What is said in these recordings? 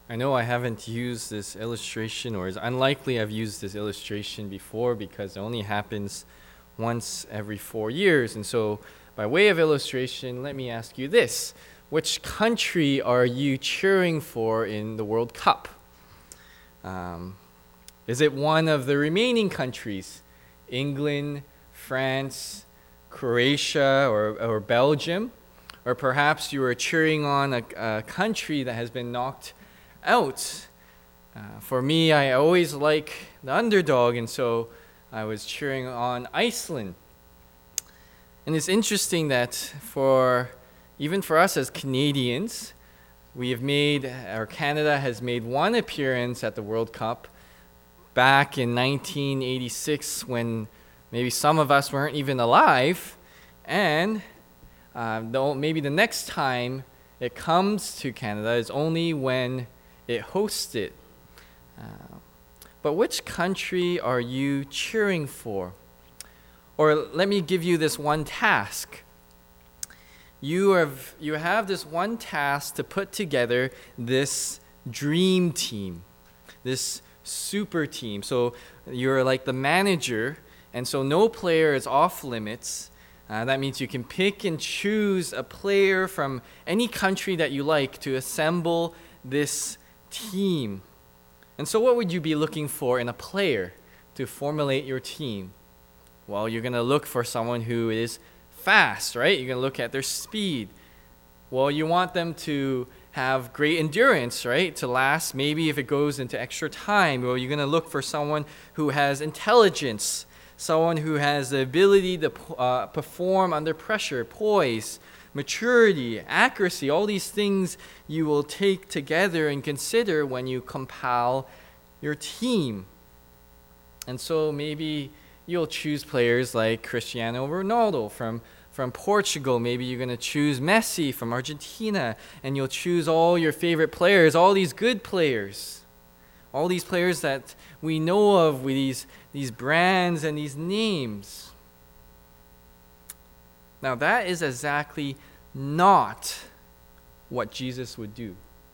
I know I haven't used this illustration, or is unlikely I've used this illustration before because it only happens once every 4 years. And so, by way of illustration, let me ask you this. Which country are you cheering for in the World Cup? Is it one of the remaining countries? England, France, Croatia, or Belgium? Or perhaps you are cheering on a country that has been knocked out. For me, I always like the underdog, and so I was cheering on Iceland. And it's interesting that even for us as Canadians, Canada has made one appearance at the World Cup back in 1986 when maybe some of us weren't even alive, and maybe the next time it comes to Canada is only when it hosts it. But which country are you cheering for? Or let me give you this one task. You have this one task to put together this dream team, this super team. So you're like the manager, and so no player is off limits. That means you can pick and choose a player from any country that you like to assemble this team. And so what would you be looking for in a player to formulate your team? Well, you're going to look for someone who is fast, right? You're going to look at their speed. Well, you want them to have great endurance, right? To last maybe if it goes into extra time. Well, you're going to look for someone who has intelligence, someone who has the ability to perform under pressure, poise, maturity, accuracy, all these things you will take together and consider when you compile your team. And so maybe you'll choose players like Cristiano Ronaldo from Portugal. Maybe you're going to choose Messi from Argentina, and you'll choose all your favorite players, all these good players, all these players that we know of with these brands and these names. Now, that is exactly not what Jesus would do.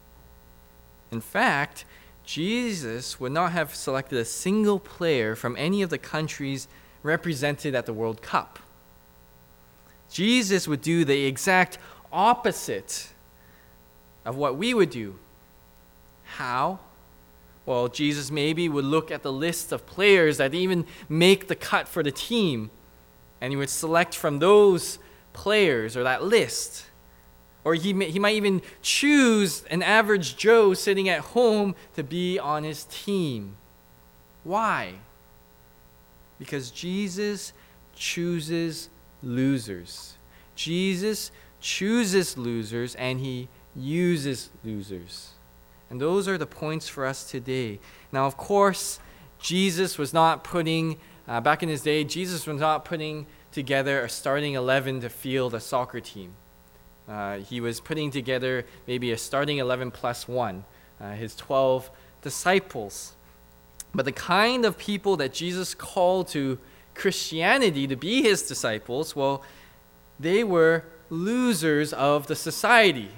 In fact, Jesus would not have selected a single player from any of the countries represented at the World Cup. Jesus would do the exact opposite of what we would do. How? Well, Jesus maybe would look at the list of players that even make the cut for the team, and he would select from those players or that list. Or he might even choose an average Joe sitting at home to be on his team. Why? Because Jesus chooses losers. Jesus chooses losers, and he uses losers. And those are the points for us today. Now, of course, Jesus was not putting, back in his day, Jesus was not putting together a starting 11 to field a soccer team. He was putting together maybe a starting 11 plus one, his 12 disciples. But the kind of people that Jesus called to Christianity to be his disciples, well, they were losers of the society.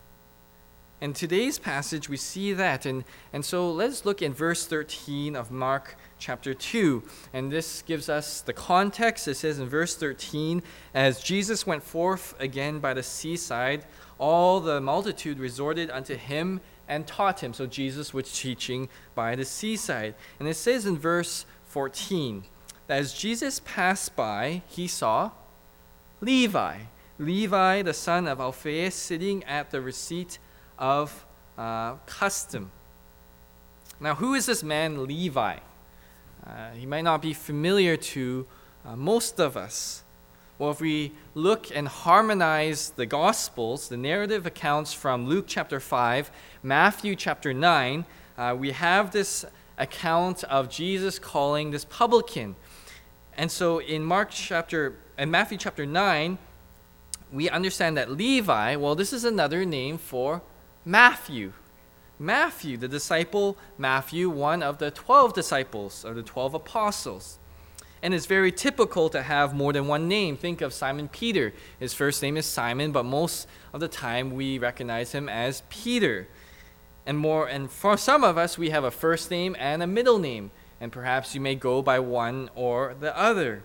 In today's passage, we see that. And so let's look in verse 13 of Mark chapter 2. And this gives us the context. It says in verse 13, as Jesus went forth again by the seaside, all the multitude resorted unto him and taught him. So Jesus was teaching by the seaside. And it says in verse 14, that as Jesus passed by, he saw Levi, the son of Alphaeus, sitting at the receipt of custom. Now, who is this man Levi? He might not be familiar to most of us. Well, if we look and harmonize the Gospels, the narrative accounts from Luke chapter 5, Matthew chapter 9, we have this account of Jesus calling this publican. And so in Matthew chapter 9, we understand that Levi, well, this is another name for Matthew. Matthew, the disciple Matthew, one of the 12 disciples, or the 12 apostles. And it's very typical to have more than one name. Think of Simon Peter. His first name is Simon, but most of the time we recognize him as Peter. And for some of us, we have a first name and a middle name, and perhaps you may go by one or the other.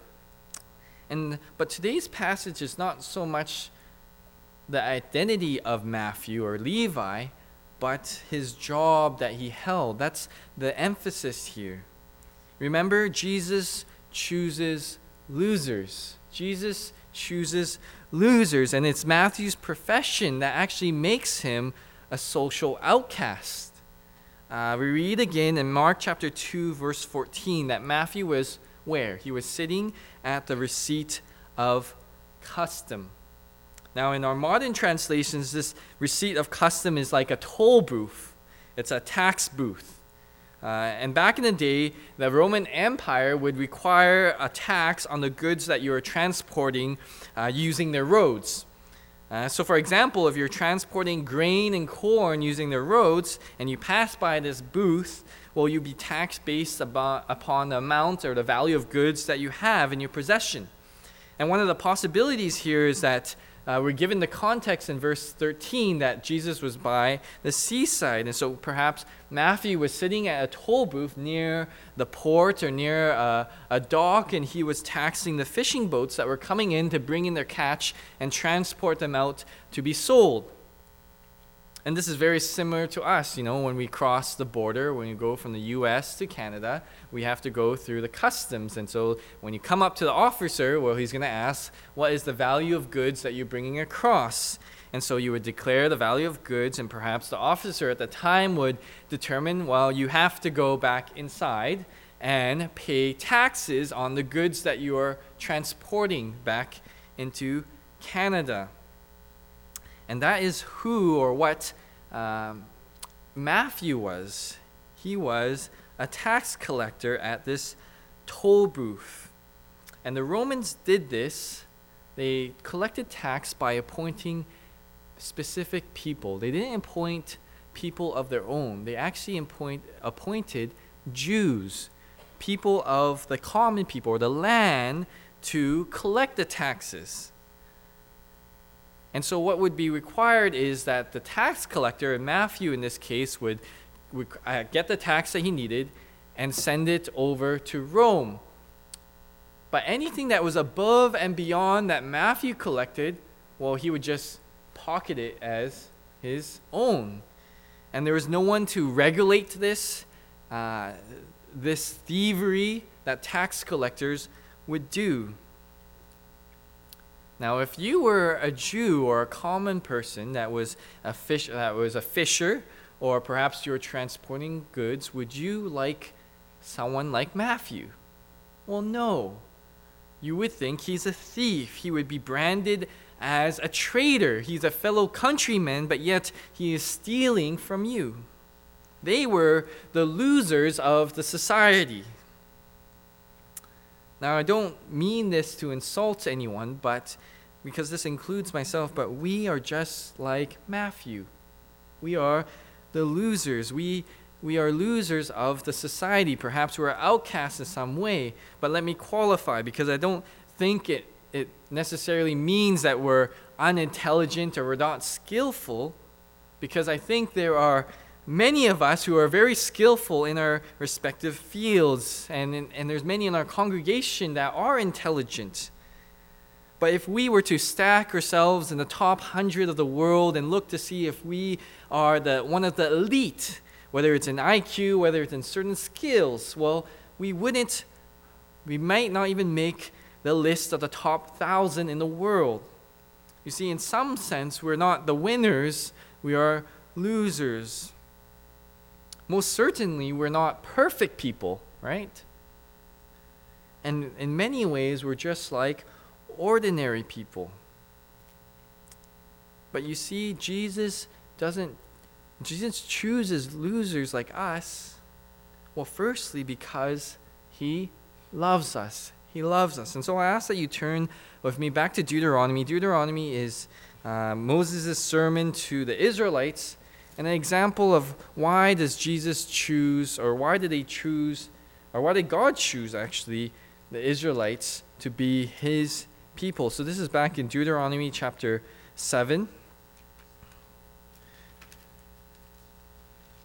But today's passage is not so much the identity of Matthew or Levi, but his job that he held. That's the emphasis here. Remember, Jesus chooses losers. Jesus chooses losers, and it's Matthew's profession that actually makes him a social outcast. We read again in Mark chapter 2, verse 14, that Matthew was where? He was sitting at the receipt of custom. Now, in our modern translations, this receipt of custom is like a toll booth. It's a tax booth. And back in the day, the Roman Empire would require a tax on the goods that you were transporting using their roads. So, for example, if you're transporting grain and corn using the roads and you pass by this booth, well, you'll be taxed based upon the amount or the value of goods that you have in your possession. And one of the possibilities here is that we're given the context in verse 13 that Jesus was by the seaside. And so perhaps Matthew was sitting at a toll booth near the port or near a dock, and he was taxing the fishing boats that were coming in to bring in their catch and transport them out to be sold. And this is very similar to us, when we cross the border, when you go from the U.S. to Canada, we have to go through the customs. And so when you come up to the officer, well, he's going to ask, what is the value of goods that you're bringing across? And so you would declare the value of goods, and perhaps the officer at the time would determine, well, you have to go back inside and pay taxes on the goods that you are transporting back into Canada. And that is who or what Matthew was. He was a tax collector at this toll booth. And the Romans did this. They collected tax by appointing specific people. They didn't appoint people of their own. They actually appointed Jews, people of the common people or the land, to collect the taxes. And so what would be required is that the tax collector, and Matthew in this case, would get the tax that he needed and send it over to Rome. But anything that was above and beyond that Matthew collected, well, he would just pocket it as his own. And there was no one to regulate this thievery that tax collectors would do. Now, if you were a Jew or a common person that was a fisher, or perhaps you were transporting goods, would you like someone like Matthew? Well, no. You would think he's a thief. He would be branded as a traitor. He's a fellow countryman, but yet he is stealing from you. They were the losers of the society. Now, I don't mean this to insult anyone, but because this includes myself, but we are just like Matthew. We are the losers. We are losers of the society. Perhaps we're outcasts in some way, but let me qualify, because I don't think it necessarily means that we're unintelligent or we're not skillful, because I think there are many of us who are very skillful in our respective fields, and there's many in our congregation that are intelligent. But if we were to stack ourselves in the top 100 of the world and look to see if we are one of the elite, whether it's in IQ, whether it's in certain skills, well, we might not even make the list of the top 1,000 in the world. You see, in some sense, we're not the winners, we are losers. Most certainly, we're not perfect people, right? And in many ways, we're just like ordinary people. But you see, Jesus chooses losers like us. Well, firstly, because he loves us. He loves us. And so I ask that you turn with me back to Deuteronomy. Deuteronomy is Moses' sermon to the Israelites, and an example of why does Jesus choose, or why did God choose, actually, the Israelites to be his people. So this is back in Deuteronomy chapter 7.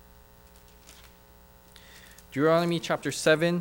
Deuteronomy chapter 7.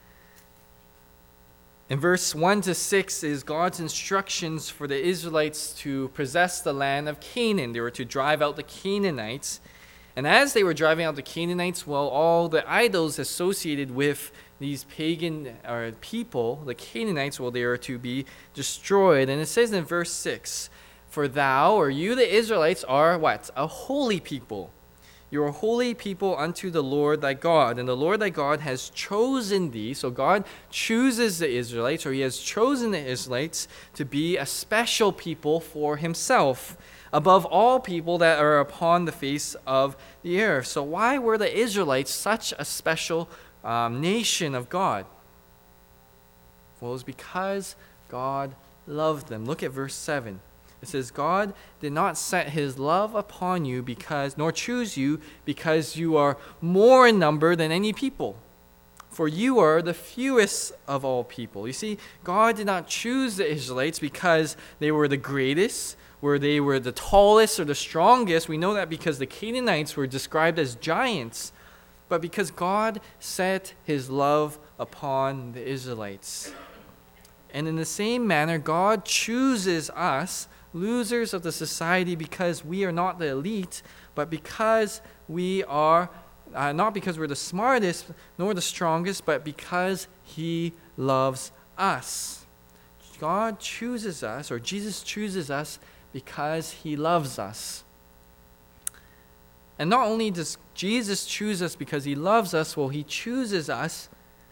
In verse 1 to 6 is God's instructions for the Israelites to possess the land of Canaan. They were to drive out the Canaanites. And as they were driving out the Canaanites, well, all the idols associated with these pagan people, the Canaanites, well, they are to be destroyed. And it says in verse 6, "For thou, or you, the Israelites, are" what? "A holy people. You are a holy people unto the Lord thy God. And the Lord thy God has chosen thee." So God chooses the Israelites, or he has chosen the Israelites to be a special people for himself, above all people that are upon the face of the earth. So why were the Israelites such a special nation of God? Well, it was because God loved them. Look at verse 7. It says, "God did not set his love upon you nor choose you because you are more in number than any people. For you are the fewest of all people." You see, God did not choose the Israelites because they were the greatest, where they were the tallest or the strongest. We know that because the Canaanites were described as giants, but because God set his love upon the Israelites. And in the same manner, God chooses us, losers of the society, because we are not the elite, but because we are, not because we're the smartest nor the strongest, but because he loves us. God chooses us, or Jesus chooses us, because he loves us. And not only does Jesus choose us because he loves us, well, he chooses us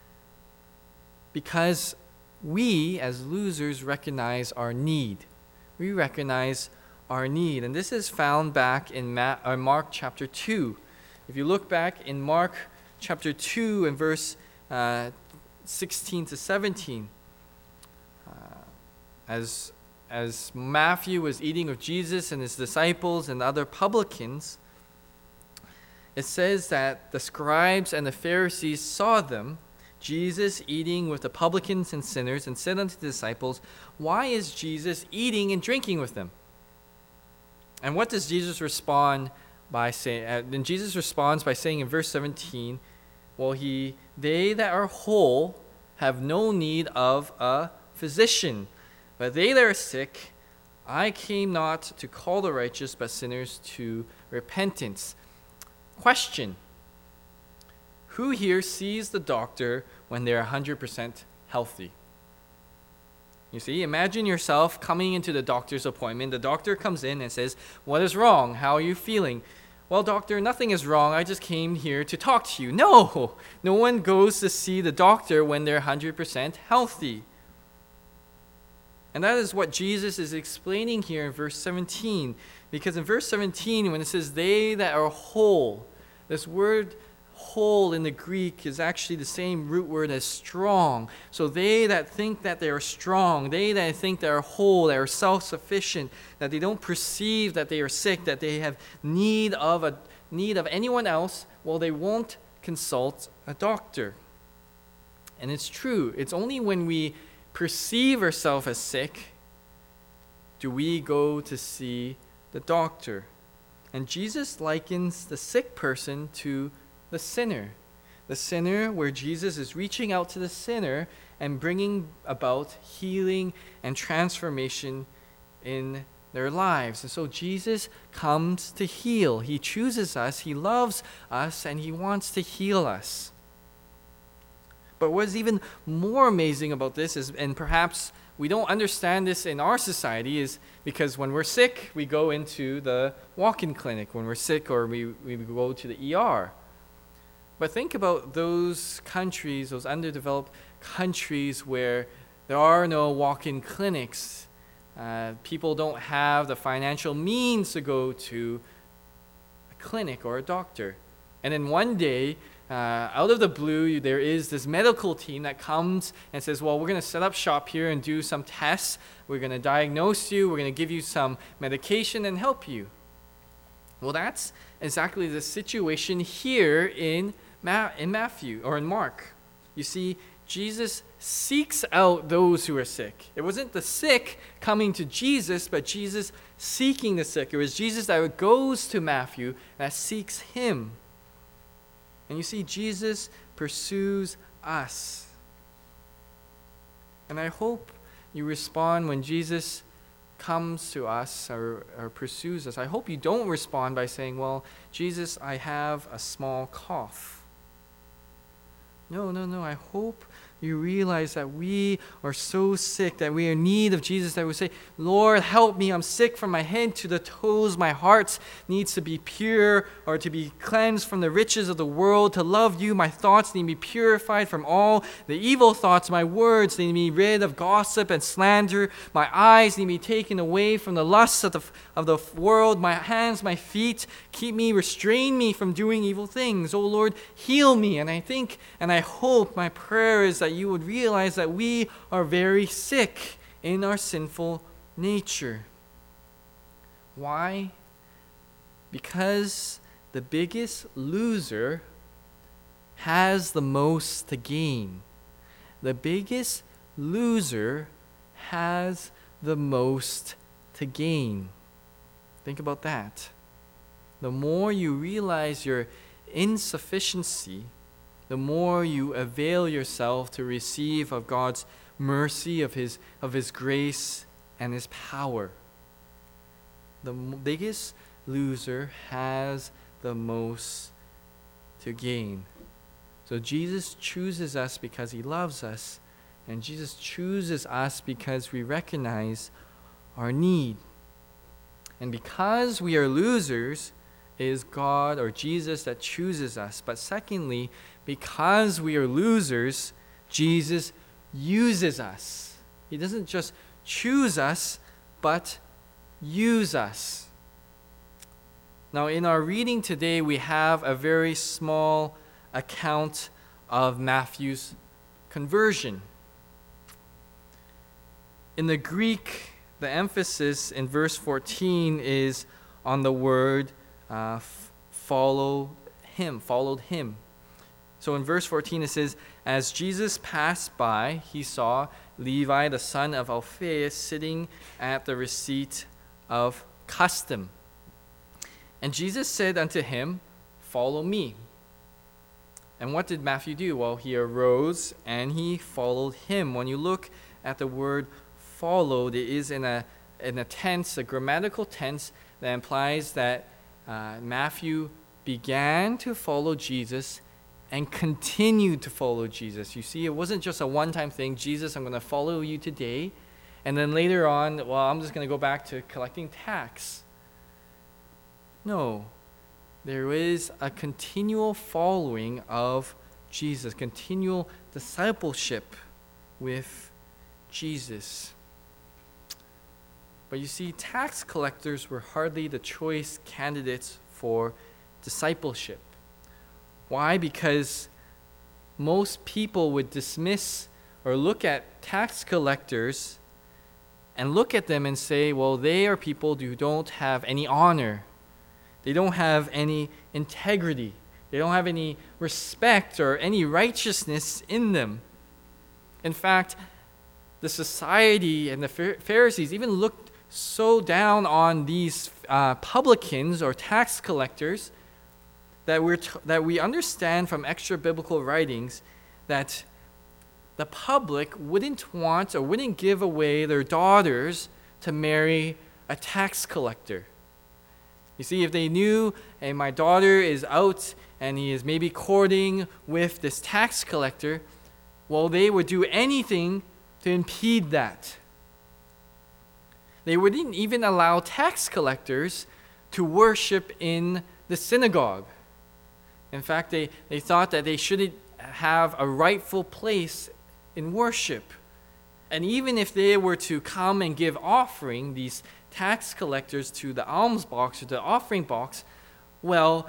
because we, as losers, recognize our need. We recognize our need. And this is found back in Mark chapter 2. If you look back in Mark chapter 2 and verse 16 to 17, as Matthew was eating with Jesus and his disciples and other publicans, it says that the scribes and the Pharisees saw them, Jesus eating with the publicans and sinners, and said unto the disciples, "Why is Jesus eating and drinking with them?" And what does Jesus respond by saying? Then Jesus responds by saying in verse 17, well, they that are whole have no need of a physician, but they that are sick, I came not to call the righteous, but sinners to repentance. Question: who here sees the doctor when they're 100% healthy? You see, imagine yourself coming into the doctor's appointment. The doctor comes in and says, "What is wrong? How are you feeling?" "Well, doctor, nothing is wrong. I just came here to talk to you." No one goes to see the doctor when they're 100% healthy. And that is what Jesus is explaining here in verse 17. Because in verse 17, when it says, "they that are whole," this word whole in the Greek is actually the same root word as strong. So they that think that they are strong, they that think they are whole, they are self-sufficient, that they don't perceive that they are sick, that they have need of anyone else, well, they won't consult a doctor. And it's true. It's only when we perceive ourselves as sick do we go to see the doctor. And Jesus likens the sick person to the sinner. The sinner, where Jesus is reaching out to the sinner and bringing about healing and transformation in their lives. And so Jesus comes to heal. He chooses us, he loves us, and he wants to heal us. But what's even more amazing about this is, and perhaps we don't understand this in our society, is because when we're sick, we go into the walk-in clinic when we're sick, or we go to the ER. But think about those countries, those underdeveloped countries where there are no walk-in clinics. People don't have the financial means to go to a clinic or a doctor. And then one day, out of the blue, there is this medical team that comes and says, well, we're going to set up shop here and do some tests. We're going to diagnose you. We're going to give you some medication and help you. Well, that's exactly the situation here in Matthew, or in Mark. You see, Jesus seeks out those who are sick. It wasn't the sick coming to Jesus, but Jesus seeking the sick. It was Jesus that goes to Matthew that seeks him. And you see, Jesus pursues us. And I hope you respond when Jesus comes to us or pursues us. I hope you don't respond by saying, well, Jesus, I have a small cough. No. I hope you realize that we are so sick, that we are in need of Jesus, that we say, Lord, help me. I'm sick from my head to the toes. My heart needs to be pure or to be cleansed from the riches of the world, to love you. My thoughts need to be purified from all the evil thoughts. My words need to be rid of gossip and slander. My eyes need to be taken away from the lusts of the world. My hands, my feet, restrain me from doing evil things. Oh Lord, heal me. And I think and I hope, my prayer is that you would realize that we are very sick in our sinful nature. Why? Because the biggest loser has the most to gain. The biggest loser has the most to gain. Think about that. The more you realize your insufficiency, the more you avail yourself to receive of God's mercy, of His grace and His power. The biggest loser has the most to gain. So Jesus chooses us because He loves us, and Jesus chooses us because we recognize our need. And because we are losers, it is God or Jesus that chooses us. But secondly, because we are losers, Jesus uses us. He doesn't just choose us, but use us. Now, in our reading today, we have a very small account of Matthew's conversion. In the Greek, the emphasis in verse 14 is on the word followed him. So in verse 14 it says, as Jesus passed by, he saw Levi, the son of Alphaeus, sitting at the receipt of custom. And Jesus said unto him, follow me. And what did Matthew do? Well, he arose and he followed him. When you look at the word followed, it is in a tense, a grammatical tense that implies that Matthew began to follow Jesus and continued to follow Jesus. You see, it wasn't just a one-time thing. Jesus, I'm going to follow you today. And then later on, well, I'm just going to go back to collecting tax. No. There is a continual following of Jesus, continual discipleship with Jesus. But you see, tax collectors were hardly the choice candidates for discipleship. Why? Because most people would dismiss or look at tax collectors and look at them and say, well, they are people who don't have any honor. They don't have any integrity. They don't have any respect or any righteousness in them. In fact, the society and the Pharisees even looked so down on these publicans or tax collectors that we understand from extra biblical writings that the public wouldn't want or wouldn't give away their daughters to marry a tax collector. You see, if they knew, hey, my daughter is out and he is maybe courting with this tax collector, well, they would do anything to impede that. They wouldn't even allow tax collectors to worship in the synagogue. In fact, they thought that they shouldn't have a rightful place in worship. And even if they were to come and give offering, these tax collectors, to the alms box or the offering box, well,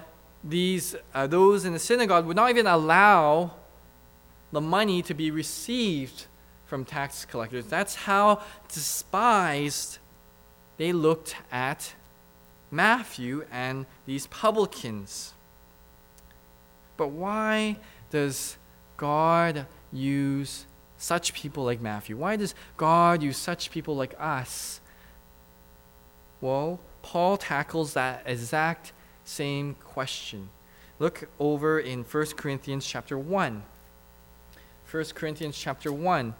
those in the synagogue would not even allow the money to be received from tax collectors. That's how despised they looked at Matthew and these publicans. But why does God use such people like Matthew? Why does God use such people like us? Well, Paul tackles that exact same question. Look over in 1 Corinthians chapter 1. 1 Corinthians chapter 1.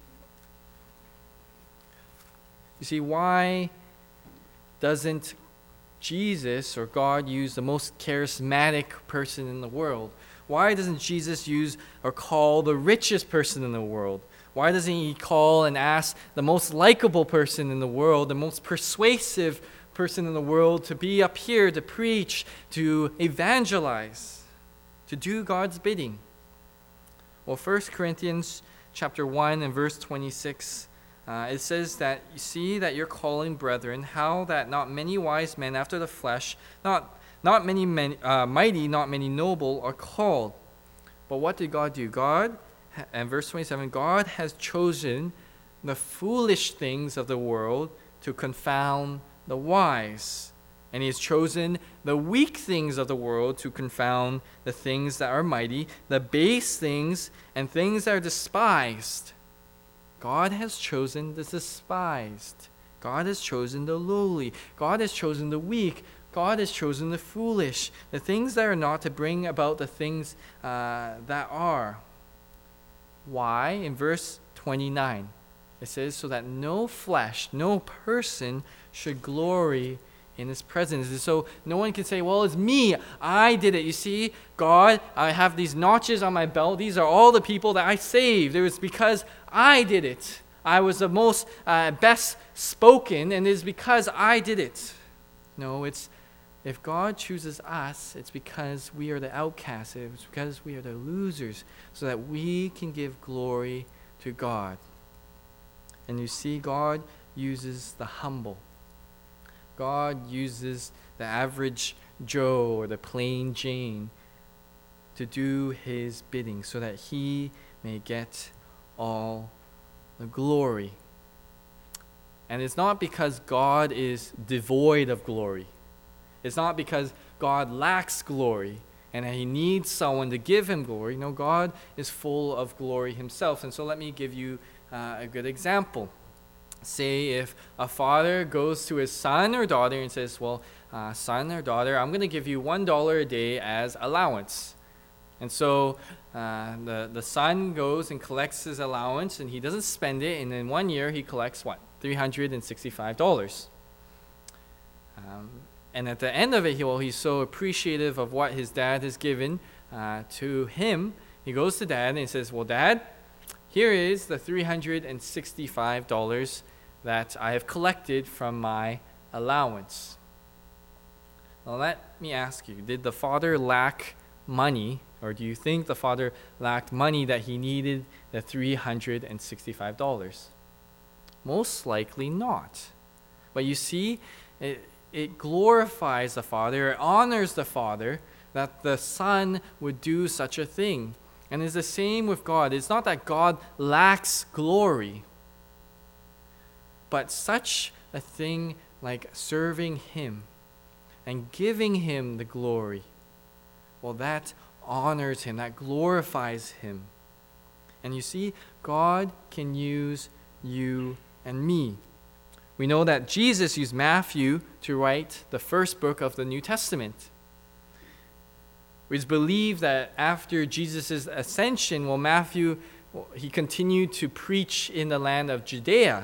You see, why doesn't Jesus or God use the most charismatic person in the world? Why doesn't Jesus use or call the richest person in the world? Why doesn't he call and ask the most likable person in the world, the most persuasive person in the world to be up here to preach, to evangelize, to do God's bidding? Well, 1 Corinthians chapter 1 and verse 26, it says that you see that you're calling, brethren, how that not many wise men after the flesh, not many mighty, not many noble are called. But what did God do? And verse 27, God has chosen the foolish things of the world to confound the wise. And he has chosen the weak things of the world to confound the things that are mighty, the base things and things that are despised. God has chosen the despised. God has chosen the lowly. God has chosen the weak. God has chosen the foolish, the things that are not, to bring about the things that are. Why? In verse 29, it says, so that no flesh, no person should glory in his presence. And so no one can say, well, it's me. I did it. You see, God, I have these notches on my belt. These are all the people that I saved. It was because I did it. I was the most best spoken, and it is because I did it. No, it's if God chooses us, it's because we are the outcasts. It's because we are the losers, so that we can give glory to God. And you see, God uses the humble. God uses the average Joe or the plain Jane to do his bidding so that he may get all the glory. And it's not because God is devoid of glory. It's not because God lacks glory and he needs someone to give him glory. No, God is full of glory himself. And so let me give you a good example. Say if a father goes to his son or daughter and says, well, son or daughter, I'm going to give you $1 a day as allowance. And so the son goes and collects his allowance, and he doesn't spend it, and in 1 year he collects what? $365. And at the end of it, he's so appreciative of what his dad has given to him. He goes to dad and he says, well, Dad, here is the $365 that I have collected from my allowance. Now let me ask you, did the father lack money, or do you think the father lacked money that he needed the $365? Most likely not. But you see, it glorifies the father, it honors the father that the son would do such a thing. And it's the same with God. It's not that God lacks glory, but such a thing like serving him and giving him the glory, well, that honors him, that glorifies him. And you see, God can use you and me. We know that Jesus used Matthew to write the first book of the New Testament. It's believed that after Jesus' ascension, Matthew, he continued to preach in the land of Judea.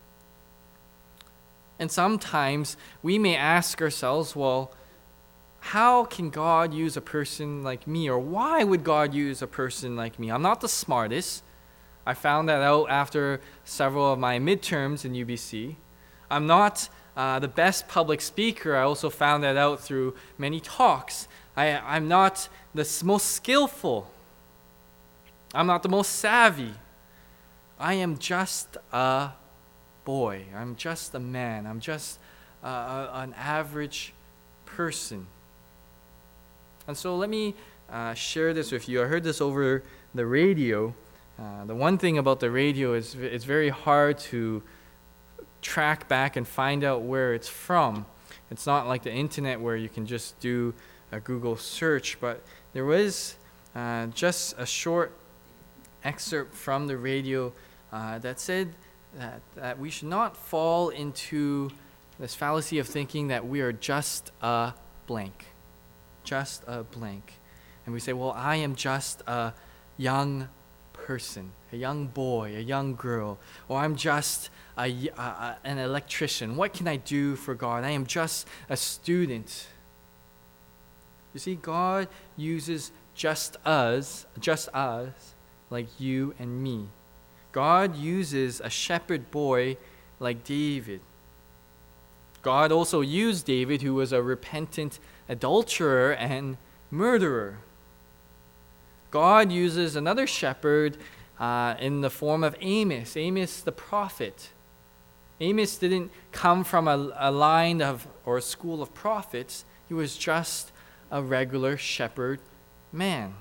And sometimes we may ask ourselves, well, how can God use a person like me? Or why would God use a person like me? I'm not the smartest. I found that out after several of my midterms in UBC. I'm not the best public speaker. I also found that out through many talks. I'm not the most skillful. I'm not the most savvy. I am just a boy. I'm just a man. I'm just an average person. And so let me share this with you. I heard this over the radio. The one thing about the radio is it's very hard to track back and find out where it's from. It's not like the internet where you can just do a Google search, but there was just a short excerpt from the radio that said that we should not fall into this fallacy of thinking that we are just a blank. Just a blank. And we say, well, I am just a young person, a young boy, a young girl, or I'm just an electrician. What can I do for God? I am just a student. You see, God uses just us, like you and me. God uses a shepherd boy like David. God also used David, who was a repentant adulterer and murderer. God uses another shepherd in the form of Amos the prophet. Amos didn't come from a line of or a school of prophets. He was just a regular shepherd man.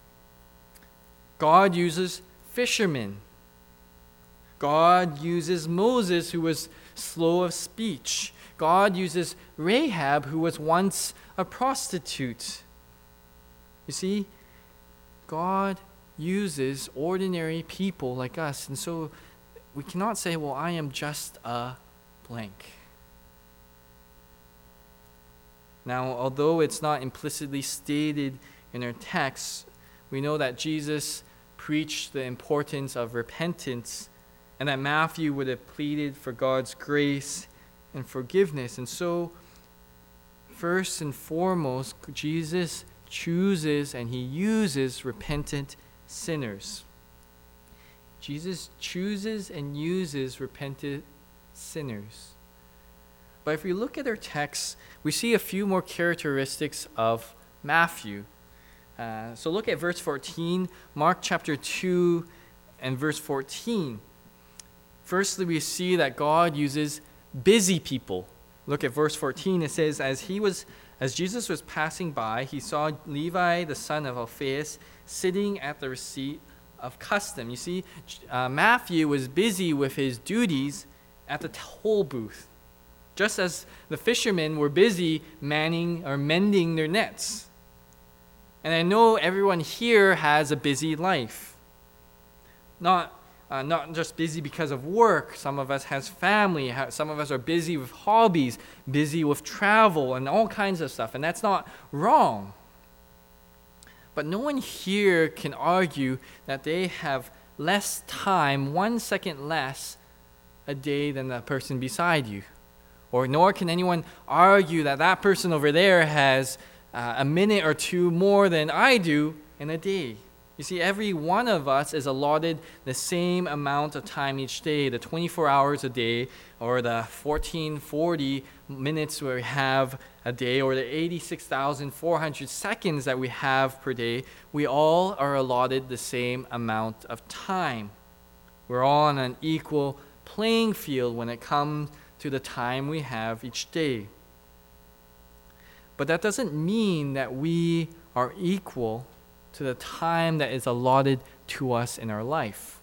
God uses fishermen. God uses Moses, who was slow of speech. God uses Rahab, who was once a prostitute. You see, God uses ordinary people like us. And so we cannot say, well, I am just a blank. Now, although it's not implicitly stated in our text, we know that Jesus preached the importance of repentance and that Matthew would have pleaded for God's grace and forgiveness. And so, first and foremost, Jesus chooses and he uses repentant sinners. Jesus chooses and uses repentant sinners. But if we look at our text, we see a few more characteristics of Matthew. So look at verse 14, Mark chapter 2 and verse 14. Firstly, we see that God uses busy people. Look at verse 14. It says, As Jesus was passing by, he saw Levi, the son of Alphaeus, sitting at the receipt of custom. You see, Matthew was busy with his duties at the toll booth, just as the fishermen were busy manning or mending their nets. And I know everyone here has a busy life. Not just busy because of work. Some of us has family. Some of us are busy with hobbies, busy with travel and all kinds of stuff. And that's not wrong. But no one here can argue that they have less time, 1 second less a day than the person beside you. Or nor can anyone argue that that person over there has a minute or two more than I do in a day. You see, every one of us is allotted the same amount of time each day, the 24 hours a day, or the 1440 minutes we have a day, or the 86,400 seconds that we have per day. We all are allotted the same amount of time. We're all on an equal playing field when it comes to the time we have each day. But that doesn't mean that we are equal to the time that is allotted to us in our life.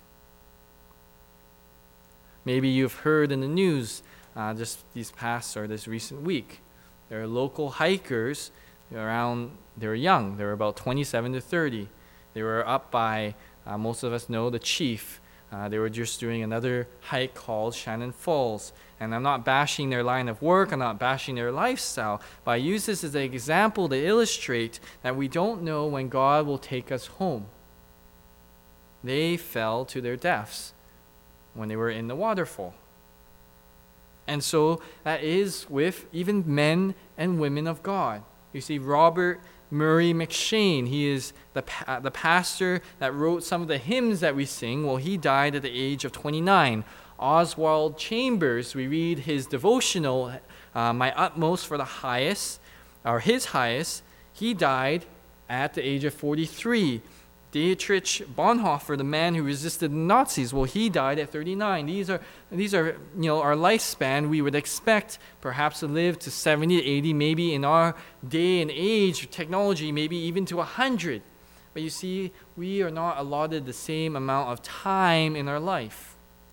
Maybe you've heard in the news just this recent week. There are local hikers they're young, they're about 27 to 30. They were up by, most of us know, the Chief. They were just doing another hike called Shannon Falls. And I'm not bashing their line of work, I'm not bashing their lifestyle, but I use this as an example to illustrate that we don't know when God will take us home. They fell to their deaths when they were in the waterfall. And so that is with even men and women of God. You see, Robert Murray McShane, he is the pastor that wrote some of the hymns that we sing. Well, he died at the age of 29. Oswald Chambers, we read his devotional, My Utmost for the Highest, or his highest. He died at the age of 43. Dietrich Bonhoeffer, the man who resisted the Nazis, well, he died at 39. These are our lifespan. We would expect perhaps to live to 70 to 80, maybe in our day and age, technology, maybe even to 100. But you see, we are not allotted the same amount of time in our life.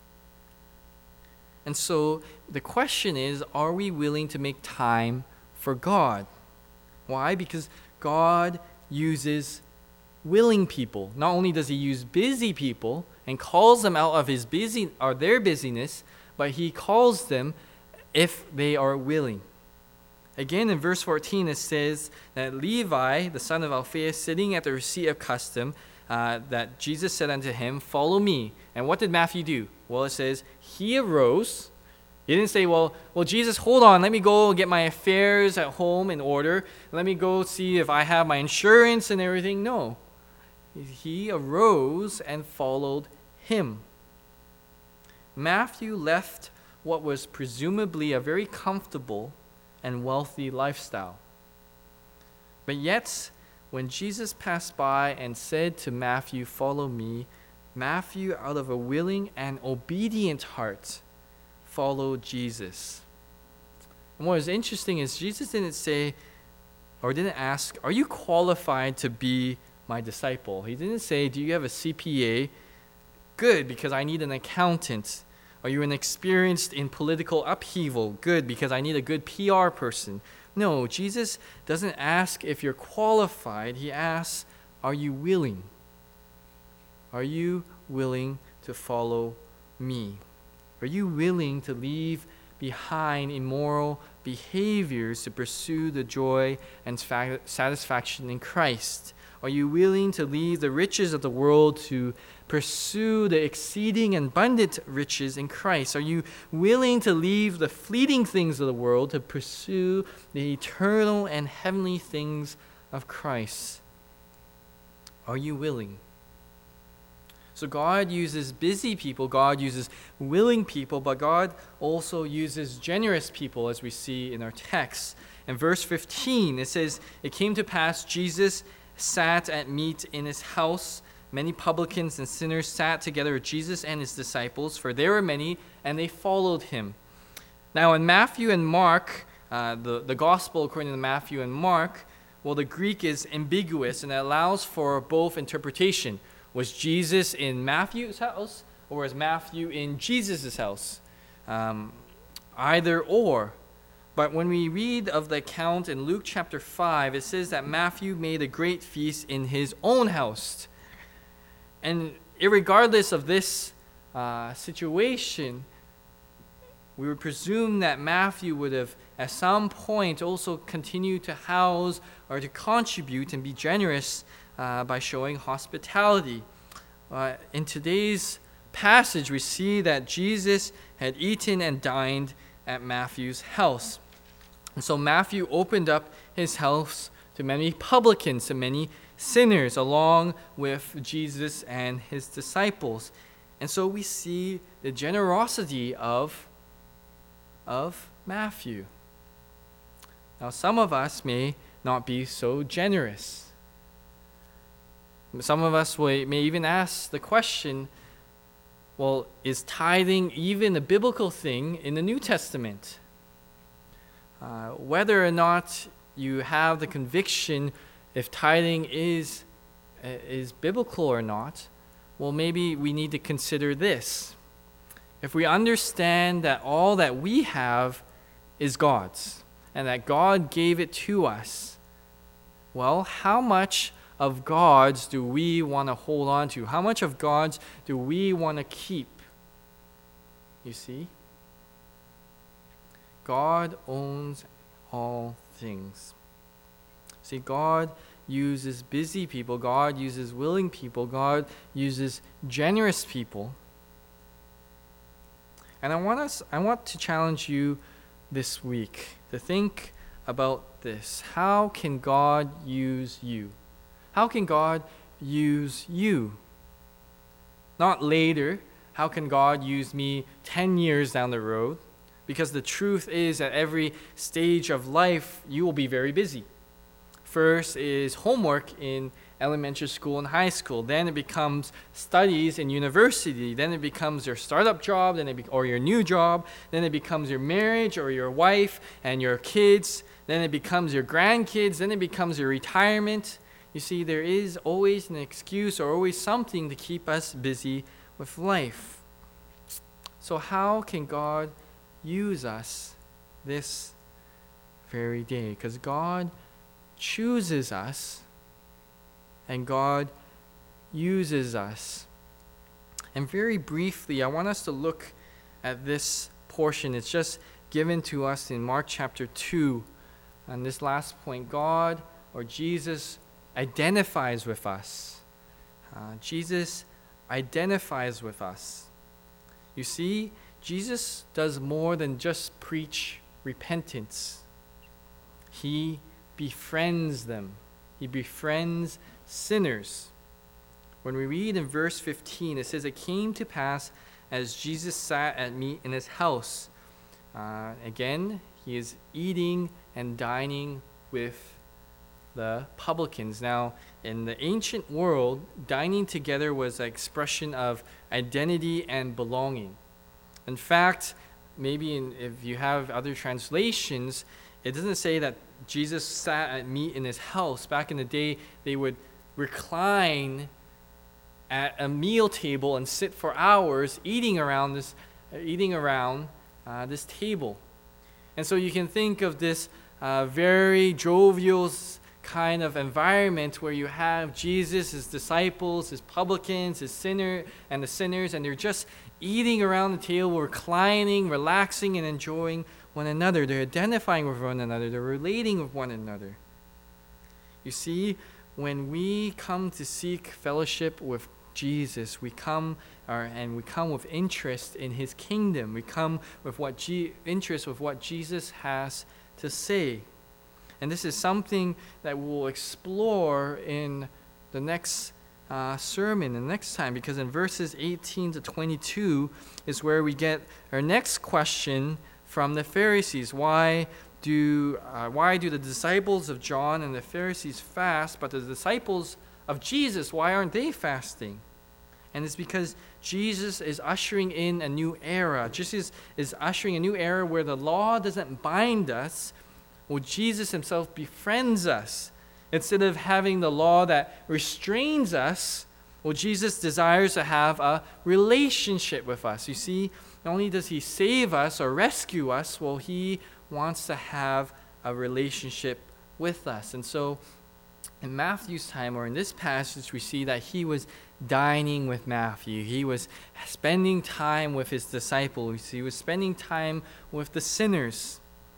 And so the question is, are we willing to make time for God? Why? Because God uses willing people. Not only does he use busy people and calls them out of their busyness, but he calls them if they are willing. Again, in verse 14, it says that Levi, the son of Alphaeus, sitting at the receipt of custom, that Jesus said unto him, "Follow me." And what did Matthew do? Well, it says, he arose. He didn't say, well, Jesus, hold on. Let me go get my affairs at home in order. Let me go see if I have my insurance and everything. No. He arose and followed him. Matthew left what was presumably a very comfortable and wealthy lifestyle. But yet, when Jesus passed by and said to Matthew, "Follow me," Matthew, out of a willing and obedient heart, followed Jesus. And what is interesting is Jesus didn't say, or didn't ask, "Are you qualified to be my disciple?" He didn't say, "Do you have a CPA?" Good, because I need an accountant. Are you experienced in political upheaval? Good, because I need a good PR person. No, Jesus doesn't ask if you're qualified. He asks, are you willing? Are you willing to follow me? Are you willing to leave behind immoral behaviors to pursue the joy and satisfaction in Christ? Are you willing to leave the riches of the world to pursue the exceeding and abundant riches in Christ? Are you willing to leave the fleeting things of the world to pursue the eternal and heavenly things of Christ? Are you willing? So God uses busy people, God uses willing people, but God also uses generous people, as we see in our text. In verse 15, it says, "It came to pass, Jesus sat at meat in his house. Many publicans and sinners sat together with Jesus and his disciples, for there were many, and they followed him." Now in Matthew and Mark, the gospel according to Matthew and Mark, well, the Greek is ambiguous, and it allows for both interpretation. Was Jesus in Matthew's house, or was Matthew in Jesus' house? Either or. But when we read of the account in Luke chapter 5, it says that Matthew made a great feast in his own house. And irregardless of this situation, we would presume that Matthew would have at some point also continued to house or to contribute and be generous by showing hospitality. In today's passage, we see that Jesus had eaten and dined at Matthew's house. And so Matthew opened up his house to many publicans, to many sinners, along with Jesus and his disciples. And so we see the generosity of Matthew. Now, some of us may not be so generous. Some of us may even ask the question, well, is tithing even a biblical thing in the New Testament? Whether or not you have the conviction if tithing is biblical or not, well, maybe we need to consider this. If we understand that all that we have is God's, and that God gave it to us, well, how much of God's do we want to hold on to? How much of God's do we want to keep? You see? God owns all things. See, God uses busy people. God uses willing people. God uses generous people. And I want to challenge you this week to think about this. How can God use you? How can God use you? Not later, how can God use me 10 years down the road? Because the truth is, at every stage of life, you will be very busy. First is homework in elementary school and high school. Then it becomes studies in university. Then it becomes your startup job, or your new job. Then it becomes your marriage or your wife and your kids. Then it becomes your grandkids. Then it becomes your retirement. You see, there is always an excuse or always something to keep us busy with life. So how can God use us this very day? Because God chooses us and God uses us. And very briefly, I want us to look at this portion. It's just given to us in Mark chapter 2. on this last point, God or Jesus identifies with us. Jesus identifies with us. You see, Jesus does more than just preach repentance. He befriends them. He befriends sinners. When we read in verse 15, it says, "It came to pass as Jesus sat at meat in his house." Again, he is eating and dining with the publicans. Now, in the ancient world, dining together was an expression of identity and belonging. In fact, maybe if you have other translations, it doesn't say that Jesus sat at meat in his house. Back in the day, they would recline at a meal table and sit for hours eating around this table. And so you can think of this very jovial kind of environment where you have Jesus, his disciples, his publicans, the sinners, and they're just eating around the table, reclining, relaxing, and enjoying one another. They're identifying with one another. They're relating with one another. You see, when we come to seek fellowship with Jesus, we come with interest in his kingdom. We come with interest with what Jesus has to say. And this is something that we'll explore in the next sermon, the next time, because in verses 18 to 22 is where we get our next question from the Pharisees. Why do the disciples of John and the Pharisees fast, but the disciples of Jesus, why aren't they fasting? And it's because Jesus is ushering in a new era. Jesus is ushering a new era where the law doesn't bind us. Well, Jesus himself befriends us. Instead of having the law that restrains us, well, Jesus desires to have a relationship with us. You see, not only does he save us or rescue us, well, he wants to have a relationship with us. And so in Matthew's time, or in this passage, we see that he was dining with Matthew. He was spending time with his disciples. He was spending time with the sinners.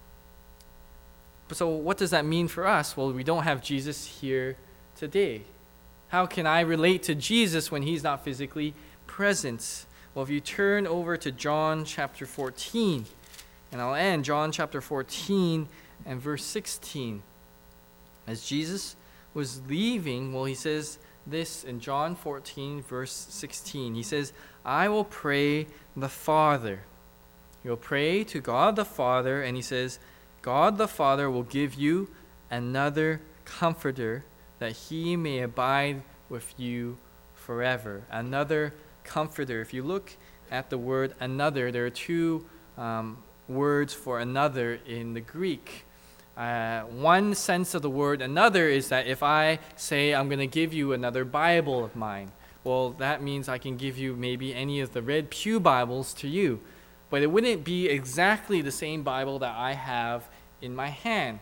So what does that mean for us? Well, we don't have Jesus here today. How can I relate to Jesus when he's not physically present? Well, if you turn over to John chapter 14, and I'll end John chapter 14 and verse 16. As Jesus was leaving, well, he says this in John 14, verse 16. He says, "I will pray the Father." You'll pray to God the Father, and he says, "God the Father will give you another comforter, that he may abide with you forever." Another comforter. If you look at the word another, there are two words for another in the Greek. One sense of the word another is that if I say I'm going to give you another Bible of mine, well, that means I can give you maybe any of the Red Pew Bibles to you. But it wouldn't be exactly the same Bible that I have in my hand.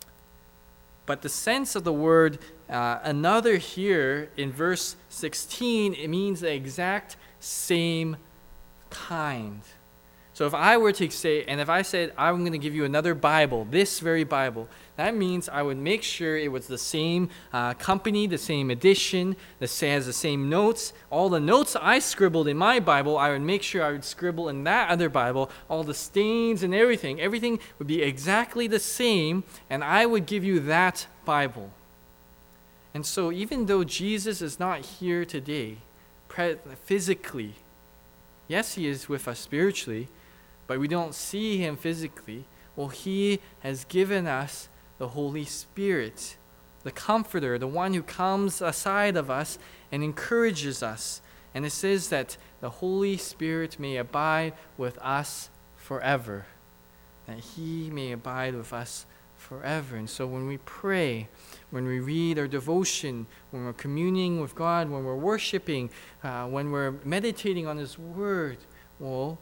But the sense of the word another here in verse 16, it means the exact same kind. So if I were to say, and if I said, I'm going to give you another Bible, this very Bible, that means I would make sure it was the same company, the same edition, that has the same notes. All the notes I scribbled in my Bible, I would make sure I would scribble in that other Bible. All the stains and everything would be exactly the same, and I would give you that Bible. And so even though Jesus is not here today, physically, yes, he is with us spiritually, but we don't see him physically. Well, he has given us the Holy Spirit, the Comforter, the one who comes aside of us and encourages us. And it says that the Holy Spirit may abide with us forever, that he may abide with us forever. And so when we pray, when we read our devotion, when we're communing with God, when we're worshiping, when we're meditating on his word, well,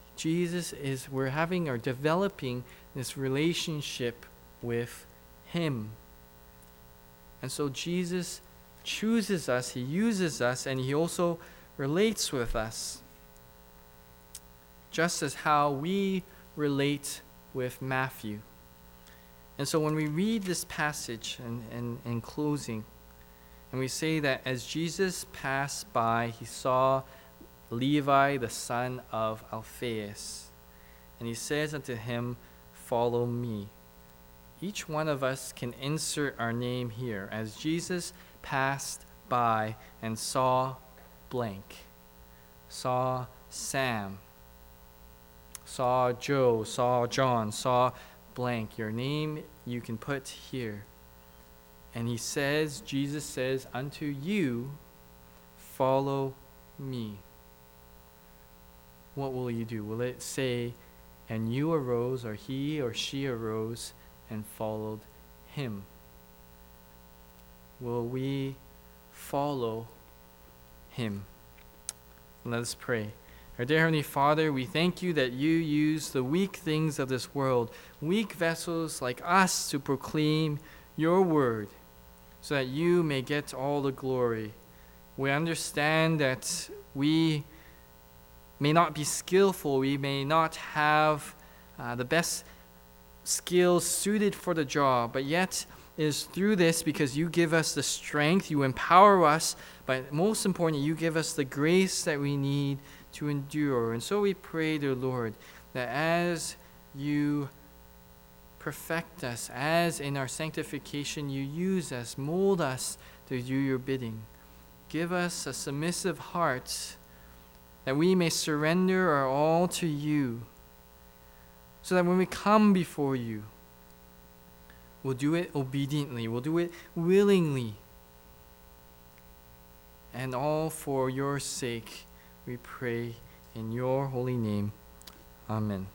we're developing this relationship with him. And so Jesus chooses us, he uses us, and he also relates with us. Just as how we relate with Matthew. And so when we read this passage in closing, and we say that as Jesus passed by, he saw Levi, the son of Alphaeus, and he says unto him, "Follow me." Each one of us can insert our name here as Jesus passed by and saw blank, saw Sam, saw Joe, saw John, saw blank. Your name you can put here. And he says, Jesus says, "Unto you, follow me." What will you do? Will it say, "And you arose," or he or she arose and followed him? Will we follow him? Let us pray. Our dear Heavenly Father, we thank you that you use the weak things of this world, weak vessels like us, to proclaim your word, so that you may get all the glory. We understand that we may not be skillful, we may not have the best skills suited for the job, but yet it is through this, because you give us the strength, you empower us, but most importantly, you give us the grace that we need to endure. And so we pray, dear Lord, that as you perfect us, as in our sanctification you use us, mold us to do your bidding. Give us a submissive heart, that we may surrender our all to you, so that when we come before you, we'll do it obediently, we'll do it willingly, and all for your sake, we pray in your holy name. Amen.